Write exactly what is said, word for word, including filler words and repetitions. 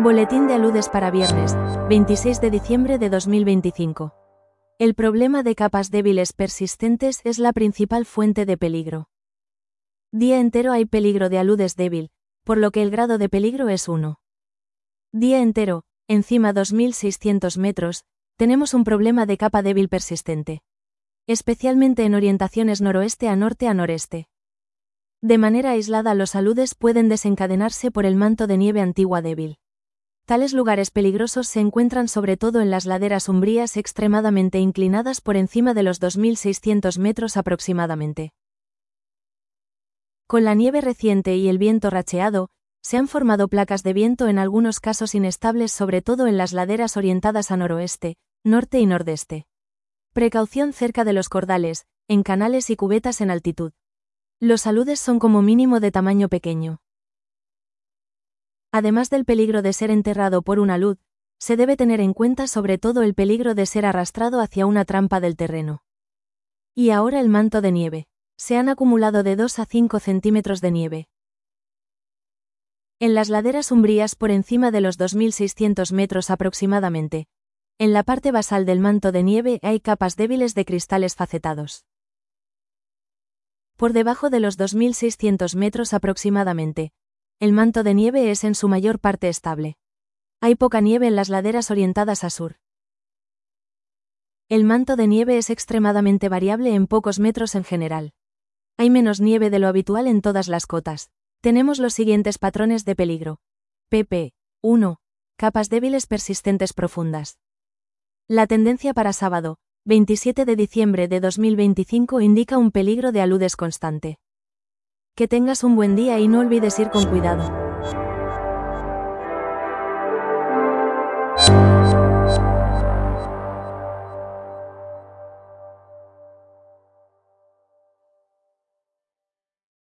Boletín de aludes para viernes, veintiséis de diciembre de dos mil veinticinco. El problema de capas débiles persistentes es la principal fuente de peligro. Día entero hay peligro de aludes débil, por lo que el grado de peligro es uno. Día entero, encima dos mil seiscientos metros, tenemos un problema de capa débil persistente. Especialmente en orientaciones noroeste a norte a noreste. De manera aislada los aludes pueden desencadenarse por el manto de nieve antigua débil. Tales lugares peligrosos se encuentran sobre todo en las laderas umbrías extremadamente inclinadas por encima de los dos mil seiscientos metros aproximadamente. Con la nieve reciente y el viento racheado, se han formado placas de viento en algunos casos inestables sobre todo en las laderas orientadas a noroeste, norte y nordeste. Precaución cerca de los cordales, en canales y cubetas en altitud. Los aludes son como mínimo de tamaño pequeño. Además del peligro de ser enterrado por un alud, se debe tener en cuenta sobre todo el peligro de ser arrastrado hacia una trampa del terreno. Y ahora el manto de nieve. Se han acumulado de dos a cinco centímetros de nieve. En las laderas umbrías por encima de los dos mil seiscientos metros aproximadamente, en la parte basal del manto de nieve hay capas débiles de cristales facetados. Por debajo de los dos mil seiscientos metros aproximadamente, el manto de nieve es en su mayor parte estable. Hay poca nieve en las laderas orientadas a sur. El manto de nieve es extremadamente variable en pocos metros en general. Hay menos nieve de lo habitual en todas las cotas. Tenemos los siguientes patrones de peligro. pp. uno. Capas débiles persistentes profundas. La tendencia para sábado, veintisiete de diciembre de dos mil veinticinco indica un peligro de aludes constante. Que tengas un buen día y no olvides ir con cuidado.